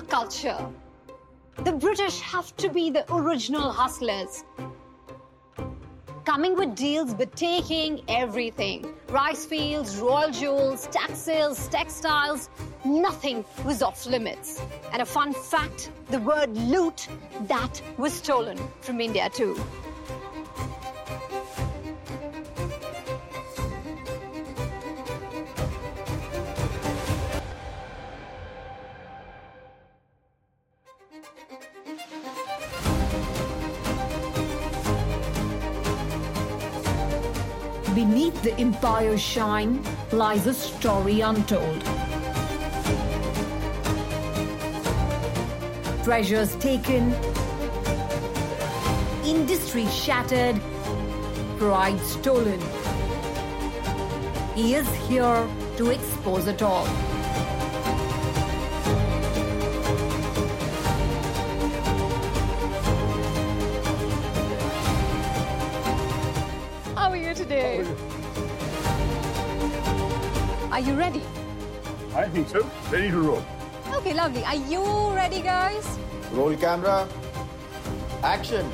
culture. The British have to be the original hustlers. Coming with deals but taking everything. Rice fields, royal jewels, taxes, textiles, nothing was off limits. And a fun fact, the word loot, that was stolen from India too. Beneath the empire's shine lies a story untold. Treasures taken, industry shattered, pride stolen. He is here to expose it all. How are you today? Are you ready? I think so. Ready to roll. Okay, lovely. Are you ready, guys? Roll camera. Action.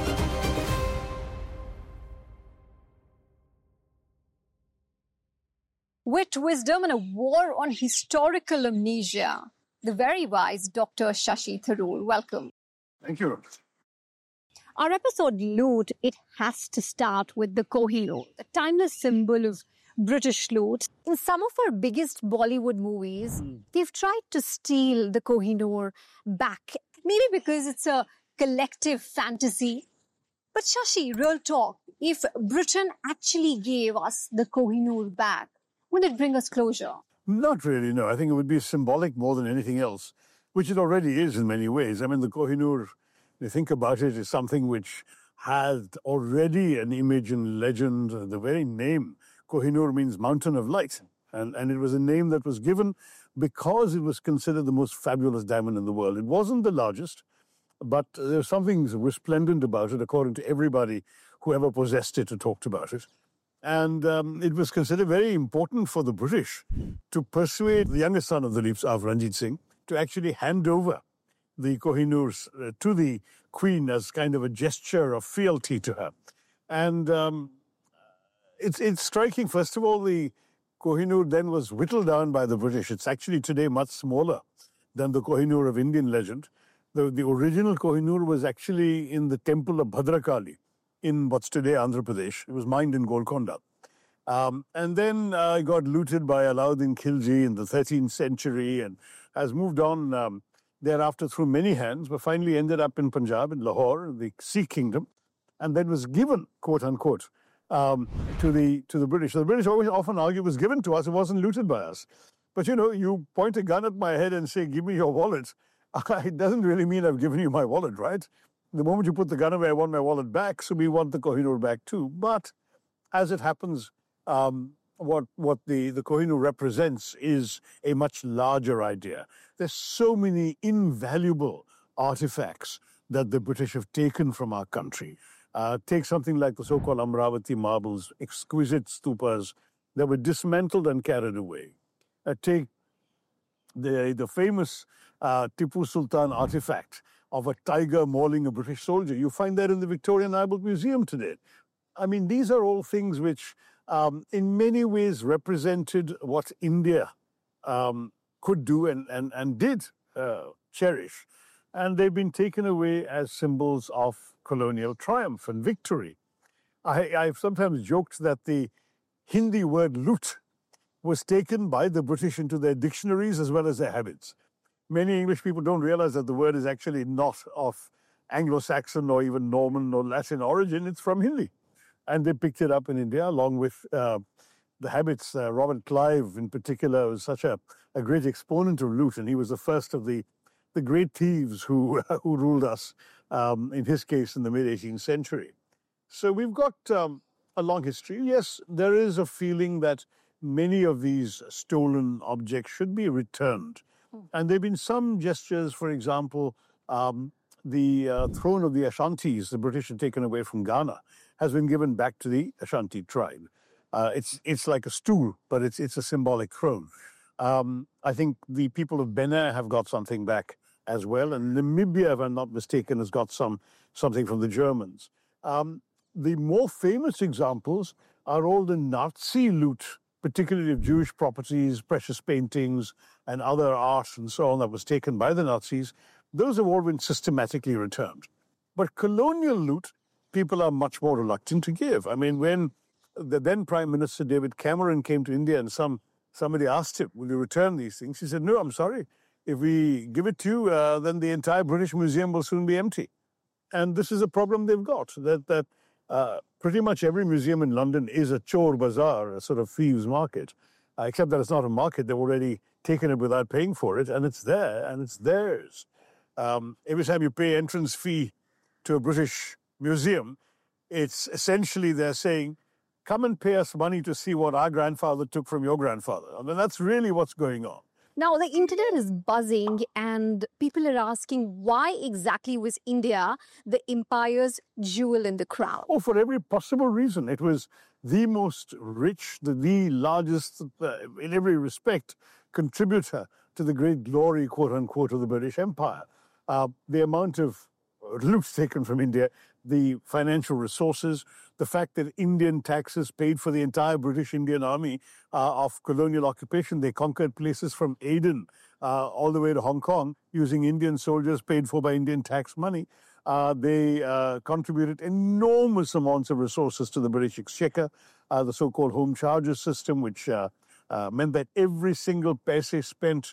Wit, wisdom, and a war on historical amnesia. The very wise Dr. Shashi Tharoor. Welcome. Thank you. Our episode Loot, it has to start with the Kohinoor, the timeless symbol of British loot. In some of our biggest Bollywood movies, they've tried to steal the Kohinoor back. Maybe because it's a collective fantasy. But Shashi, real talk, if Britain actually gave us the Kohinoor back, would it bring us closure? Not really, no. I think it would be symbolic more than anything else, which it already is in many ways. I mean, the Kohinoor, if you think about it, is something which had already an image and legend. The very name, Kohinoor, means mountain of light. And it was a name that was given because it was considered the most fabulous diamond in the world. It wasn't the largest, but there's something resplendent about it, according to everybody who ever possessed it or talked about it. And it was considered very important for the British to persuade the youngest son of the Leaps, of Ranjit Singh, to actually hand over the Kohinoors to the Queen as kind of a gesture of fealty to her. And it's striking. First of all, the Kohinoor then was whittled down by the British. It's actually today much smaller than the Kohinoor of Indian legend. The original Kohinoor was actually in the temple of Bhadrakali in what's today Andhra Pradesh. It was mined in Golconda. And then it got looted by Alauddin Khilji in the 13th century and has moved on thereafter through many hands, but finally ended up in Punjab, in Lahore, the Sikh kingdom, and then was given, quote unquote, to the British. So the British always often argue it was given to us, it wasn't looted by us. But you know, you point a gun at my head and say, give me your wallet. It doesn't really mean I've given you my wallet, right? The moment you put the gun away, I want my wallet back, so we want the Kohinoor back too. But as it happens, what the Kohinoor represents is a much larger idea. There's so many invaluable artifacts that the British have taken from our country. Take something like the so-called Amravati marbles, exquisite stupas that were dismantled and carried away. Take the famous Tipu Sultan artifact of a tiger mauling a British soldier. You find that in the Victoria and Albert Museum today. I mean, these are all things which in many ways represented what India could do and did cherish. And they've been taken away as symbols of colonial triumph and victory. I've sometimes joked that the Hindi word loot was taken by the British into their dictionaries as well as their habits. Many English people don't realize that the word is actually not of Anglo-Saxon or even Norman or Latin origin. It's from Hindi. And they picked it up in India along with the habits. Robert Clive, in particular, was such a great exponent of loot, and he was the first of the great thieves who ruled us, in his case, in the mid-18th century. So we've got a long history. Yes, there is a feeling that many of these stolen objects should be returned. And there have been some gestures, for example, the throne of the Ashantis, the British had taken away from Ghana, has been given back to the Ashanti tribe. It's like a stool, but it's a symbolic throne. I think the people of Benin have got something back as well. And Namibia, if I'm not mistaken, has got something from the Germans. The more famous examples are all the Nazi loot, particularly of Jewish properties, precious paintings, and other art and so on that was taken by the Nazis. Those have all been systematically returned. But colonial loot, people are much more reluctant to give. I mean, when the then Prime Minister David Cameron came to India and somebody asked him, will you return these things? He said, no, I'm sorry. If we give it to you, then the entire British Museum will soon be empty. And this is a problem they've got, that pretty much every museum in London is a chor bazaar, a sort of thieves' market, except that it's not a market. They've already taken it without paying for it, and it's there, and it's theirs. Every time you pay entrance fee to a British museum, it's essentially they're saying, come and pay us money to see what our grandfather took from your grandfather. I mean, that's really what's going on. Now, the internet is buzzing and people are asking why exactly was India the empire's jewel in the crown? Oh, for every possible reason. It was the most rich, the largest, in every respect, contributor to the great glory, quote unquote, of the British Empire. The amount of loot taken from India, the financial resources, the fact that Indian taxes paid for the entire British Indian Army of colonial occupation. They conquered places from Aden all the way to Hong Kong using Indian soldiers paid for by Indian tax money. They contributed enormous amounts of resources to the British Exchequer, the so-called home charges system, which meant that every single paise spent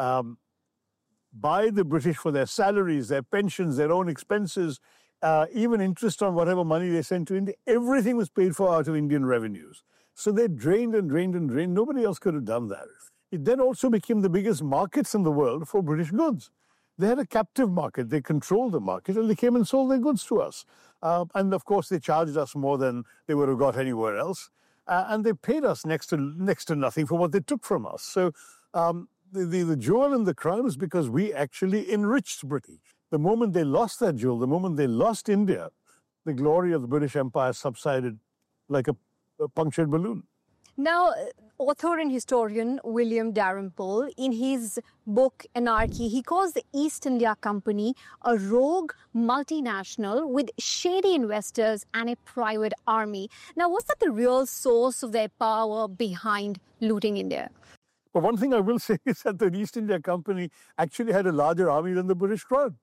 by the British for their salaries, their pensions, their own expenses, even interest on whatever money they sent to India, everything was paid for out of Indian revenues. So they drained and drained and drained. Nobody else could have done that. It then also became the biggest markets in the world for British goods. They had a captive market. They controlled the market, and they came and sold their goods to us. And of course, they charged us more than they would have got anywhere else. And they paid us next to nothing for what they took from us. So the jewel in the crown is because we actually enriched Britain. The moment they lost that jewel, the moment they lost India, the glory of the British Empire subsided like a punctured balloon. Now, author and historian William Dalrymple, in his book Anarchy, he calls the East India Company a rogue multinational with shady investors and a private army. Now, was that the real source of their power behind looting India? But one thing I will say is that the East India Company actually had a larger army than the British Crown.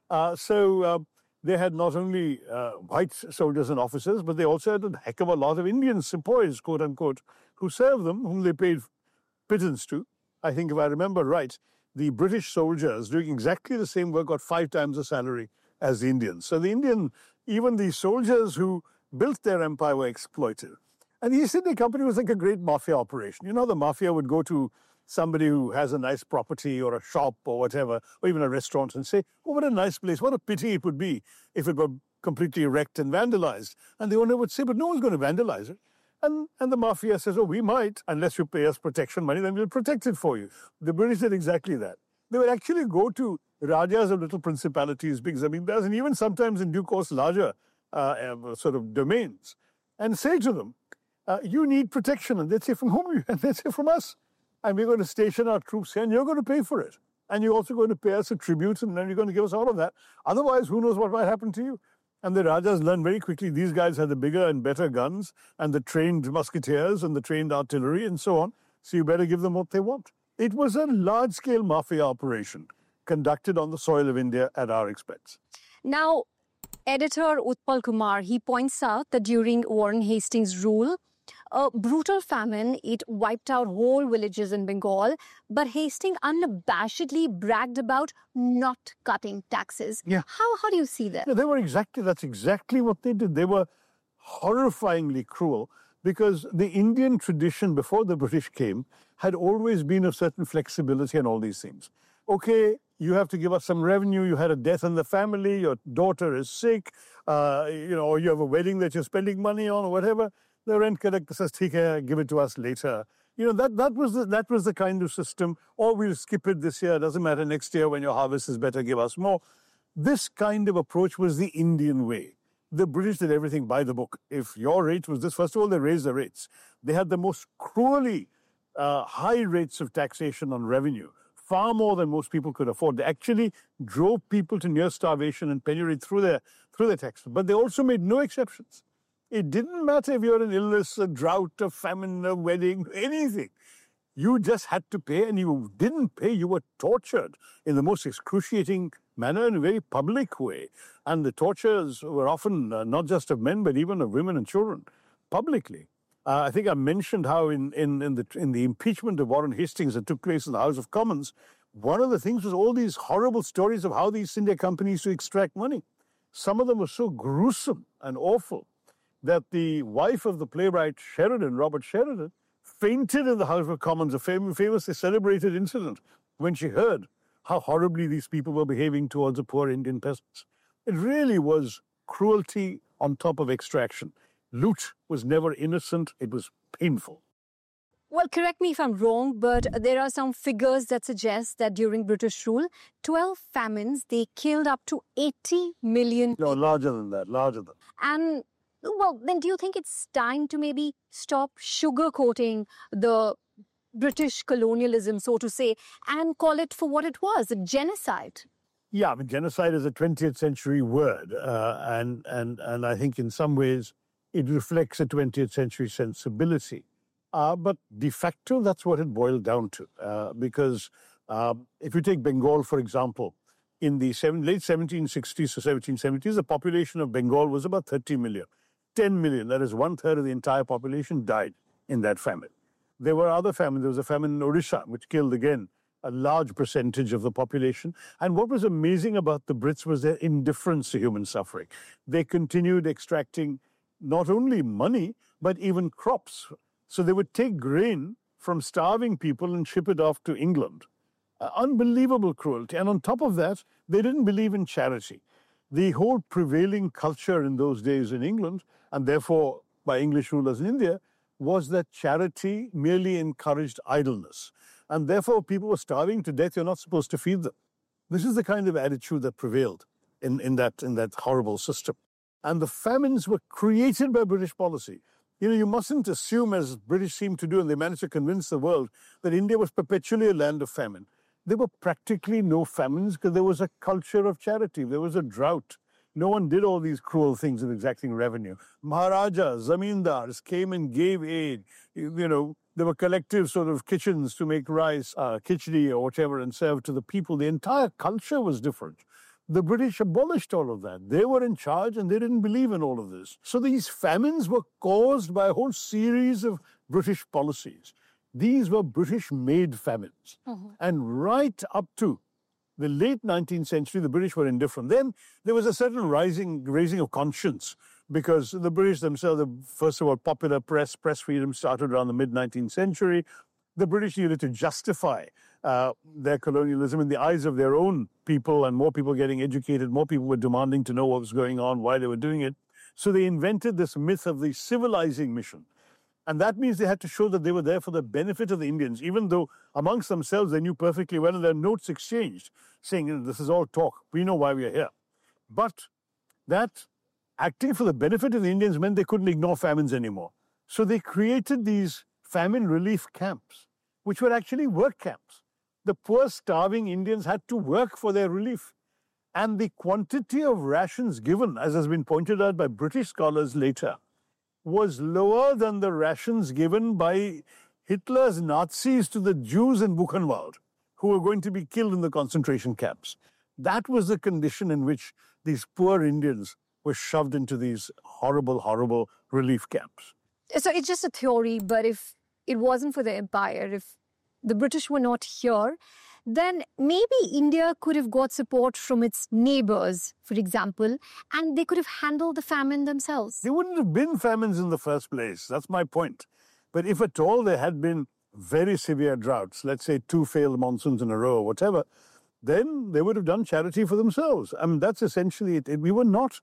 So they had not only white soldiers and officers, but they also had a heck of a lot of Indian sepoys, quote unquote, who served them, whom they paid pittance to. I think if I remember right, the British soldiers doing exactly the same work got 5 times the salary as the Indians. So even the soldiers who built their empire were exploited. And the East India Company was like a great mafia operation. You know, the mafia would go to somebody who has a nice property or a shop or whatever, or even a restaurant, and say, oh, what a nice place. What a pity it would be if it were completely wrecked and vandalized. And the owner would say, but no one's going to vandalize it. And the mafia says, oh, we might, unless you pay us protection money, then we'll protect it for you. The British did exactly that. They would actually go to rajas of little principalities, big zamindars, and even sometimes in due course larger sort of domains, and say to them, you need protection. And they'd say, from whom? And they'd say, from us. And we're going to station our troops here, and you're going to pay for it. And you're also going to pay us a tribute, and then you're going to give us all of that. Otherwise, who knows what might happen to you? And the Rajas learned very quickly these guys had the bigger and better guns, and the trained musketeers, and the trained artillery, and so on. So you better give them what they want. It was a large-scale mafia operation conducted on the soil of India at our expense. Now, editor Utpal Kumar, he points out that during Warren Hastings' rule, a brutal famine, it wiped out whole villages in Bengal, but Hastings unabashedly bragged about not cutting taxes. Yeah. How do you see that? Yeah, that's exactly what they did. They were horrifyingly cruel because the Indian tradition before the British came had always been of certain flexibility and all these things. Okay, you have to give us some revenue. You had a death in the family. Your daughter is sick. Or you have a wedding that you're spending money on or whatever. The rent collector says, "Theek hai, give it to us later." That was the kind of system. Or we'll skip it this year. It doesn't matter. Next year when your harvest is better, give us more. This kind of approach was the Indian way. The British did everything by the book. If your rate was this, first of all, they raised the rates. They had the most cruelly high rates of taxation on revenue far more than most people could afford. They actually drove people to near starvation and penury through their textbooks. But they also made no exceptions. It didn't matter if you had an illness, a drought, a famine, a wedding, anything. You just had to pay, and you didn't pay, you were tortured in the most excruciating manner, in a very public way. And the tortures were often not just of men, but even of women and children, publicly. I think I mentioned how in the impeachment of Warren Hastings that took place in the House of Commons, one of the things was all these horrible stories of how the East India Company used to extract money. Some of them were so gruesome and awful that the wife of the playwright Sheridan, Robert Sheridan, fainted in the House of Commons, a famously celebrated incident, when she heard how horribly these people were behaving towards the poor Indian peasants. It really was cruelty on top of extraction. Loot was never innocent. It was painful. Well, correct me if I'm wrong, but there are some figures that suggest that during British rule, 12 famines, they killed up to 80 million. No, larger than that, larger than. And well, then do you think it's time to maybe stop sugarcoating the British colonialism, so to say, and call it for what it was, a genocide? Yeah, I mean, genocide is a 20th century word, and I think in some ways it reflects a 20th century sensibility. But de facto, that's what it boiled down to. Because if you take Bengal, for example, in the late 1760s to 1770s, the population of Bengal was about 30 million. 10 million, that is 1/3 of the entire population, died in that famine. There were other famines. There was a famine in Odisha, which killed, again, a large percentage of the population. And what was amazing about the Brits was their indifference to human suffering. They continued extracting not only money, but even crops. So they would take grain from starving people and ship it off to England. Unbelievable cruelty. And on top of that, they didn't believe in charity. The whole prevailing culture in those days in England, and therefore by English rulers in India, was that charity merely encouraged idleness. And therefore people were starving to death, you're not supposed to feed them. This is the kind of attitude that prevailed in that horrible system. And the famines were created by British policy. You know, you mustn't assume, as British seem to do, and they managed to convince the world, that India was perpetually a land of famine. There were practically no famines because there was a culture of charity. There was a drought. No one did all these cruel things of exacting revenue. Maharajas, zamindars came and gave aid. You know, there were collective sort of kitchens to make rice, khichdi or whatever, and serve to the people. The entire culture was different. The British abolished all of that. They were in charge and they didn't believe in all of this. So these famines were caused by a whole series of British policies. These were British-made famines. And right up to the late 19th century, the British were indifferent. Then there was a certain raising of conscience because the British themselves, first of all, popular press freedom started around the mid-19th century. The British needed to justify their colonialism in the eyes of their own people, and more people getting educated, more people were demanding to know what was going on, why they were doing it. So they invented this myth of the civilizing mission. And that means they had to show that they were there for the benefit of the Indians, even though amongst themselves they knew perfectly well, and their notes exchanged, saying, this is all talk, we know why we are here. But that acting for the benefit of the Indians meant they couldn't ignore famines anymore. So they created these famine relief camps, which were actually work camps. The poor, starving Indians had to work for their relief. And the quantity of rations given, as has been pointed out by British scholars later, was lower than the rations given by Hitler's Nazis to the Jews in Buchenwald, who were going to be killed in the concentration camps. That was the condition in which these poor Indians were shoved into these horrible, horrible relief camps. So it's just a theory, but if it wasn't for the empire, if the British were not here, then maybe India could have got support from its neighbors, for example, and they could have handled the famine themselves. There wouldn't have been famines in the first place. That's my point. But if at all there had been very severe droughts, let's say 2 failed monsoons in a row or whatever, then they would have done charity for themselves. I mean, that's essentially it. We were not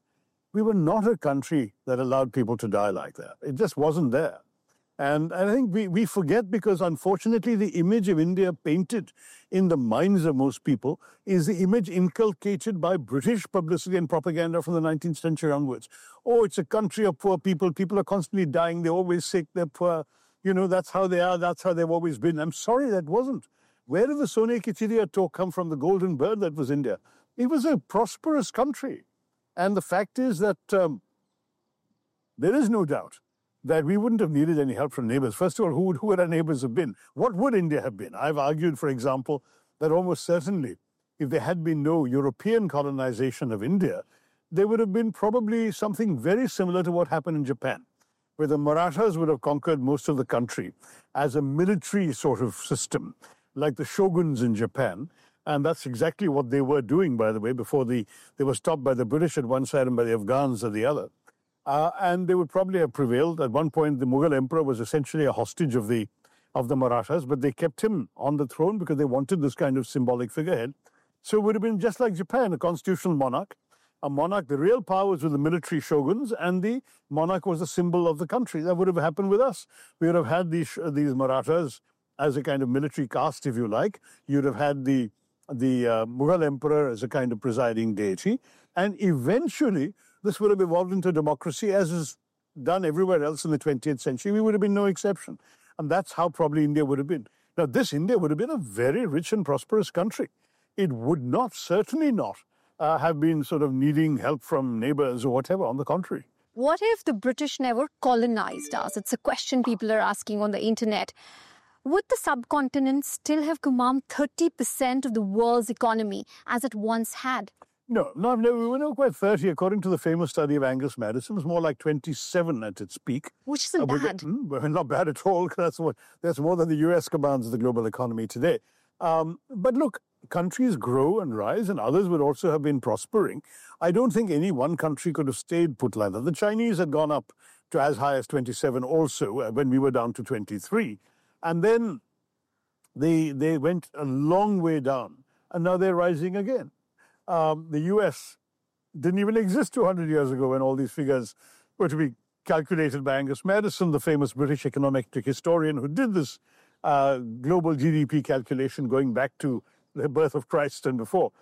a country that allowed people to die like that. It just wasn't there. And I think we forget because, unfortunately, the image of India painted in the minds of most people is the image inculcated by British publicity and propaganda from the 19th century onwards. Oh, it's a country of poor people. People are constantly dying. They're always sick. They're poor. You know, that's how they are. That's how they've always been. I'm sorry, that wasn't. Where did the Sone Ki Chidiya talk come from, the golden bird that was India? It was a prosperous country. And the fact is that there is no doubt that we wouldn't have needed any help from neighbors. First of all, who would our neighbors have been? What would India have been? I've argued, for example, that almost certainly, if there had been no European colonization of India, there would have been probably something very similar to what happened in Japan, where the Marathas would have conquered most of the country as a military sort of system, like the shoguns in Japan. And that's exactly what they were doing, by the way, before they were stopped by the British at one side and by the Afghans at the other. And they would probably have prevailed. At one point, the Mughal emperor was essentially a hostage of the Marathas, but they kept him on the throne because they wanted this kind of symbolic figurehead. So it would have been just like Japan, a constitutional monarch. A monarch, the real power was with the military shoguns, and the monarch was the symbol of the country. That would have happened with us. We would have had these Marathas as a kind of military caste, if you like. You'd have had the Mughal emperor as a kind of presiding deity. And eventually, this would have evolved into democracy, as is done everywhere else in the 20th century. We would have been no exception. And that's how probably India would have been. Now, this India would have been a very rich and prosperous country. It would not, certainly not, have been sort of needing help from neighbors or whatever. On the contrary. What if the British never colonized us? It's a question people are asking on the internet. Would the subcontinent still have commanded 30% of the world's economy as it once had? No, we were not quite 30. According to the famous study of Angus Madison, it was more like 27 at its peak. Which isn't bad. Not bad at all. That's more than the US commands the global economy today. But look, countries grow and rise, and others would also have been prospering. I don't think any one country could have stayed put like that. The Chinese had gone up to as high as 27 also when we were down to 23. And then they went a long way down, and now they're rising again. The US didn't even exist 200 years ago when all these figures were to be calculated by Angus Madison, the famous British econometric historian who did this global GDP calculation going back to the birth of Christ and before.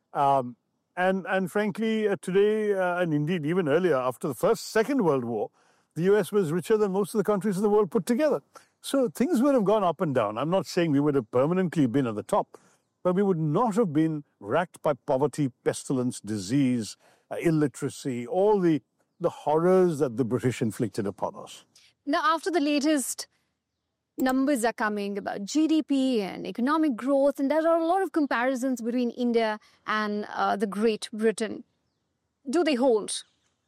And frankly, today, and indeed even earlier, after the Second World War, the US was richer than most of the countries in the world put together. So things would have gone up and down. I'm not saying we would have permanently been at the top, but we would not have been racked by poverty, pestilence, disease, illiteracy, all the horrors that the British inflicted upon us. Now, after the latest numbers are coming about GDP and economic growth, and there are a lot of comparisons between India and the Great Britain. Do they hold?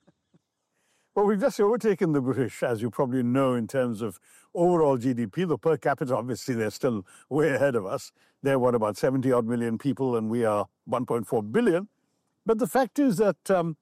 Well, we've just overtaken the British, as you probably know, in terms of overall GDP. The per capita, obviously, they're still way ahead of us. They're, about 70-odd million people, and we are 1.4 billion. But the fact is that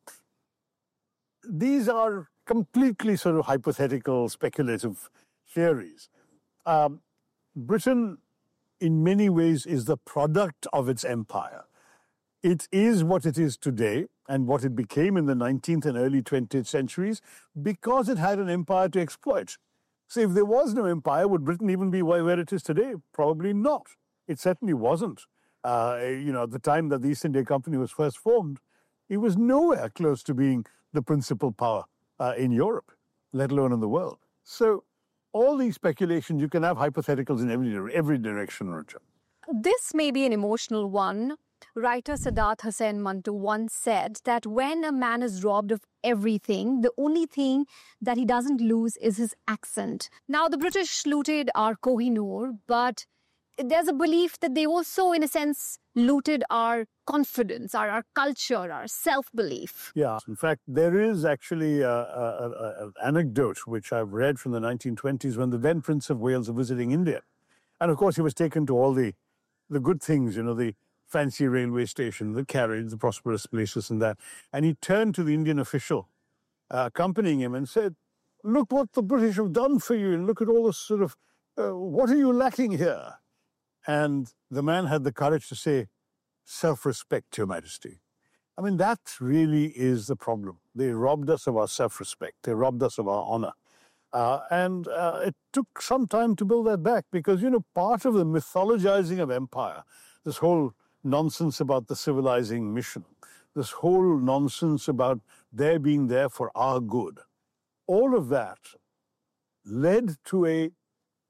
these are completely sort of hypothetical, speculative theories. Britain, in many ways, is the product of its empire. It is what it is today and what it became in the 19th and early 20th centuries because it had an empire to exploit. So if there was no empire, would Britain even be where it is today? Probably not. It certainly wasn't. At the time that the East India Company was first formed, it was nowhere close to being the principal power in Europe, let alone in the world. So all these speculations, you can have hypotheticals in every direction, Richa. This may be an emotional one. Writer Sadat Hussain Manto once said that when a man is robbed of everything, the only thing that he doesn't lose is his accent. Now, the British looted our Kohinoor, but there's a belief that they also, in a sense, looted our confidence, our culture, our self-belief. Yeah, in fact, there is actually an anecdote which I've read from the 1920s when the then Prince of Wales was visiting India. And of course, he was taken to all the good things, the fancy railway station, the carriage, the prosperous places and that. And he turned to the Indian official accompanying him and said, "Look what the British have done for you, and look at all this sort of, what are you lacking here?" And the man had the courage to say, "Self-respect, Your Majesty." I mean, that really is the problem. They robbed us of our self-respect. They robbed us of our honor. And it took some time to build that back because, part of the mythologizing of empire, this whole nonsense about the civilizing mission, this whole nonsense about their being there for our good, all of that led to a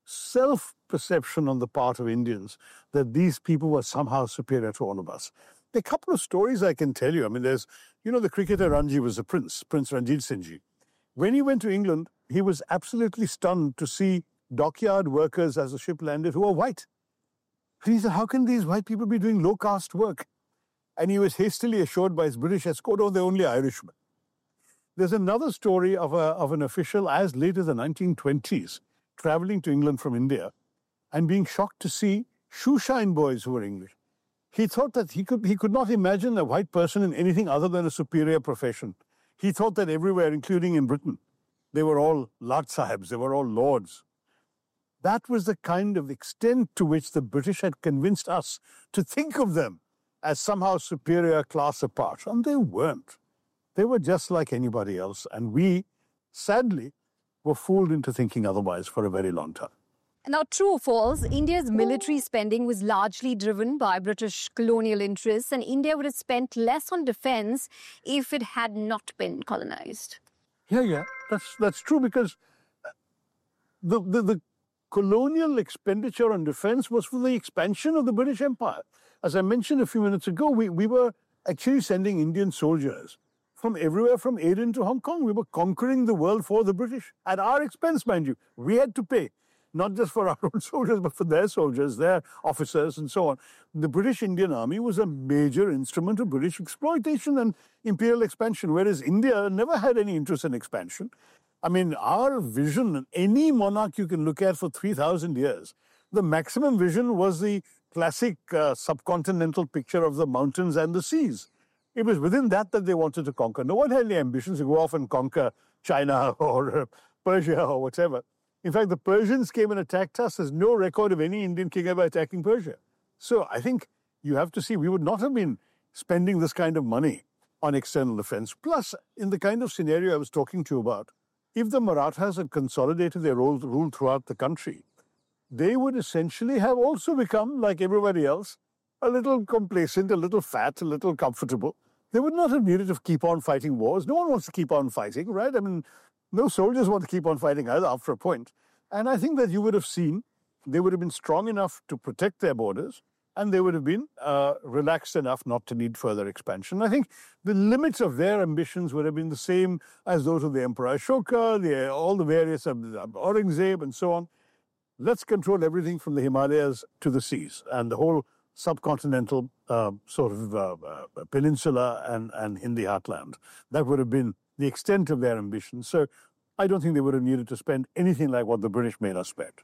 self-perception on the part of Indians that these people were somehow superior to all of us. There are a couple of stories I can tell you. I mean, there's, the cricketer Ranji was a prince, Prince Ranjit Singh Ji. When he went to England, he was absolutely stunned to see dockyard workers as the ship landed who were white. And he said, how can these white people be doing low-caste work? And he was hastily assured by his British escort, oh, they're only Irishmen. There's another story of an official as late as the 1920s traveling to England from India and being shocked to see shoeshine boys who were English. He thought that he could not imagine a white person in anything other than a superior profession. He thought that everywhere, including in Britain, they were all Lard Sahibs, they were all lords. That was the kind of extent to which the British had convinced us to think of them as somehow superior class apart. And they weren't. They were just like anybody else. And we, sadly, were fooled into thinking otherwise for a very long time. Now, true or false, India's military spending was largely driven by British colonial interests, and India would have spent less on defense if it had not been colonized. Yeah, that's true, because the colonial expenditure on defense was for the expansion of the British Empire. As I mentioned a few minutes ago, we were actually sending Indian soldiers from everywhere from Aden to Hong Kong. We were conquering the world for the British at our expense, mind you. We had to pay, not just for our own soldiers, but for their soldiers, their officers, and so on. The British Indian Army was a major instrument of British exploitation and imperial expansion, whereas India never had any interest in expansion. I mean, our vision, any monarch you can look at for 3,000 years, the maximum vision was the classic subcontinental picture of the mountains and the seas. It was within that they wanted to conquer. No one had any ambitions to go off and conquer China or Persia or whatever. In fact, the Persians came and attacked us. There's no record of any Indian king ever attacking Persia. So I think you have to see, we would not have been spending this kind of money on external defense. Plus, in the kind of scenario I was talking to you about, if the Marathas had consolidated their rule throughout the country, they would essentially have also become, like everybody else, a little complacent, a little fat, a little comfortable. They would not have needed to keep on fighting wars. No one wants to keep on fighting, right? I mean, no soldiers want to keep on fighting either after a point. And I think that you would have seen they would have been strong enough to protect their borders, and they would have been relaxed enough not to need further expansion. I think the limits of their ambitions would have been the same as those of the Emperor Ashoka, all the various Aurangzeb, and so on. Let's control everything from the Himalayas to the seas, and the whole subcontinental peninsula and Hindi heartland. That would have been the extent of their ambition. So I don't think they would have needed to spend anything like what the British made us spend.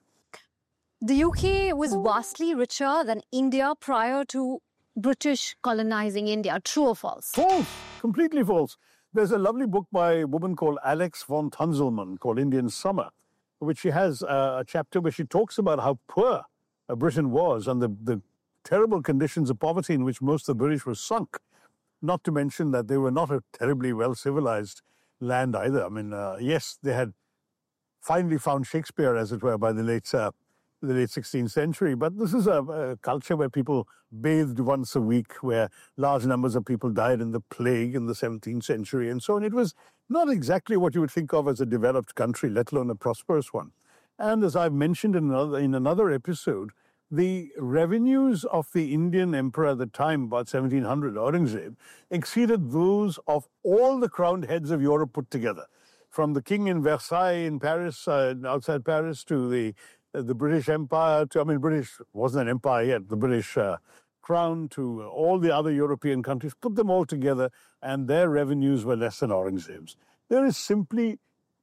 The UK was vastly richer than India prior to British colonizing India. True or false? False. Completely false. There's a lovely book by a woman called Alex von Tunzelmann called Indian Summer, which she has a chapter where she talks about how poor Britain was and the terrible conditions of poverty in which most of the British were sunk. Not to mention that they were not a terribly well-civilized land either. I mean, yes, they had finally found Shakespeare, as it were, by the late 16th century. But this is a culture where people bathed once a week, where large numbers of people died in the plague in the 17th century and so on. It was not exactly what you would think of as a developed country, let alone a prosperous one. And as I've mentioned in another episode, the revenues of the Indian emperor at the time, about 1700, Aurangzeb, exceeded those of all the crowned heads of Europe put together. From the king in Versailles in Paris, outside Paris, to the British Empire, British wasn't an empire yet, the British crown, to all the other European countries, put them all together, and their revenues were less than Aurangzeb's. There is simply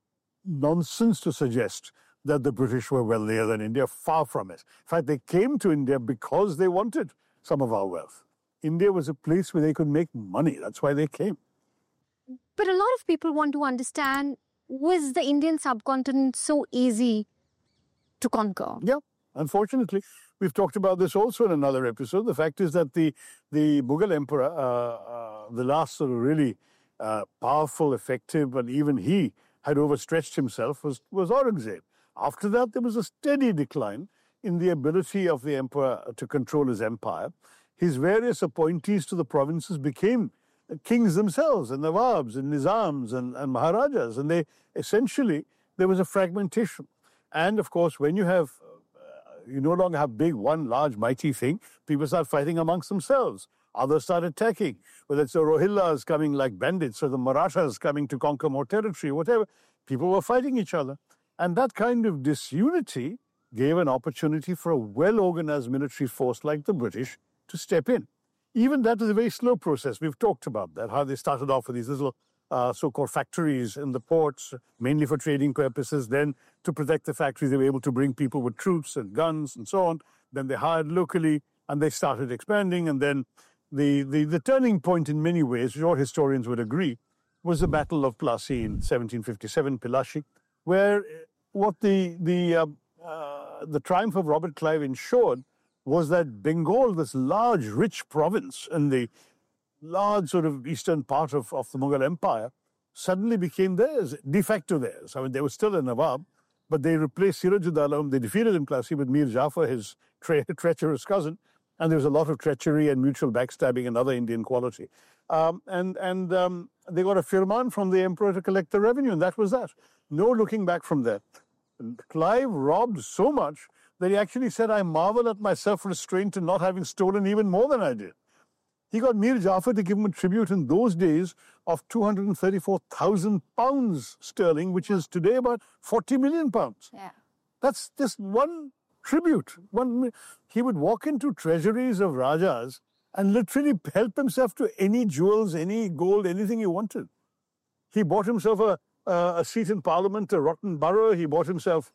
nonsense to suggest that the British were wealthier than India. Far from it. In fact, they came to India because they wanted some of our wealth. India was a place where they could make money. That's why they came. But a lot of people want to understand, was the Indian subcontinent so easy to conquer? Yeah, unfortunately. We've talked about this also in another episode. The fact is that the Mughal emperor, the last sort of really powerful, effective, and even he had overstretched himself, was Aurangzeb. After that, there was a steady decline in the ability of the emperor to control his empire. His various appointees to the provinces became kings themselves, and Nawabs, and Nizams, and Maharajas. And there was a fragmentation. And of course, when you have You no longer have one large mighty thing. People start fighting amongst themselves. Others start attacking, whether it's the Rohillas coming like bandits or the Marathas coming to conquer more territory, whatever. People were fighting each other. And that kind of disunity gave an opportunity for a well-organized military force like the British to step in. Even that was a very slow process. We've talked about that, how they started off with these little so-called factories in the ports, mainly for trading purposes. Then to protect the factories, they were able to bring people with troops and guns and so on. Then they hired locally and they started expanding. And then the turning point in many ways, which all historians would agree, was the Battle of Plassey in 1757, Pilashi, where what the triumph of Robert Clive ensured was that Bengal, this large, rich province in the large sort of eastern part of the Mughal Empire, suddenly became theirs, de facto theirs. I mean, they were still a Nawab, but they replaced Siraj-ud-Dawla, whom they defeated in Plassey, with Mir Jafar, his treacherous cousin, and there was a lot of treachery and mutual backstabbing and other Indian quality. And they got a firman from the emperor to collect the revenue, and that was that. No looking back from there. Clive robbed so much that he actually said, I marvel at my self-restraint in not having stolen even more than I did. He got Mir Jafar to give him a tribute in those days of 234,000 pounds sterling, which is today about 40 million pounds. Yeah. That's just one tribute. He would walk into treasuries of Rajas and literally help himself to any jewels, any gold, anything he wanted. He bought himself a seat in Parliament, a rotten borough. He bought himself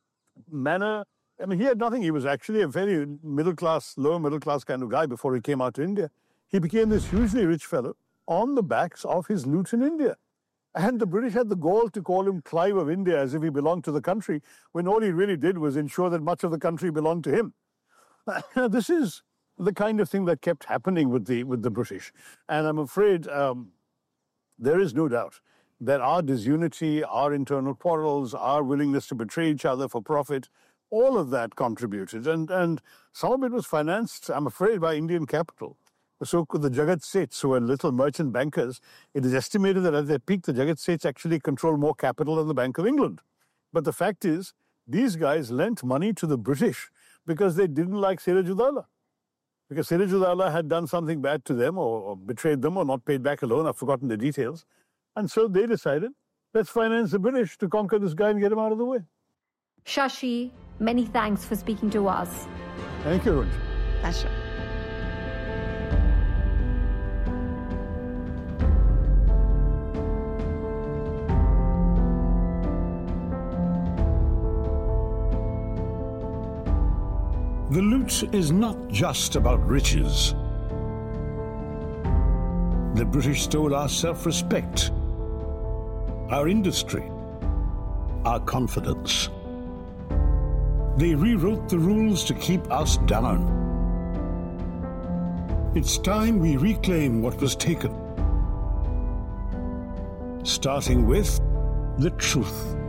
manor. I mean, he had nothing. He was actually a very middle-class, lower middle-class kind of guy before he came out to India. He became this hugely rich fellow on the backs of his loot in India. And the British had the gall to call him Clive of India as if he belonged to the country, when all he really did was ensure that much of the country belonged to him. This is the kind of thing that kept happening with the British. And I'm afraid there is no doubt that our disunity, our internal quarrels, our willingness to betray each other for profit, all of that contributed. And some of it was financed, I'm afraid, by Indian capital. So the Jagat Seths, who were little merchant bankers, it is estimated that at their peak, the Jagat Seths actually controlled more capital than the Bank of England. But the fact is, these guys lent money to the British because they didn't like Siraj-ud-Dawla. Because Siraj-ud-Dawla had done something bad to them or betrayed them or not paid back a loan. I've forgotten the details. And so they decided, let's finance the British to conquer this guy and get him out of the way. Shashi, many thanks for speaking to us. Thank you, Runj. Pleasure. The loot is not just about riches. The British stole our self-respect, our industry, our confidence. They rewrote the rules to keep us down. It's time we reclaim what was taken, starting with the truth.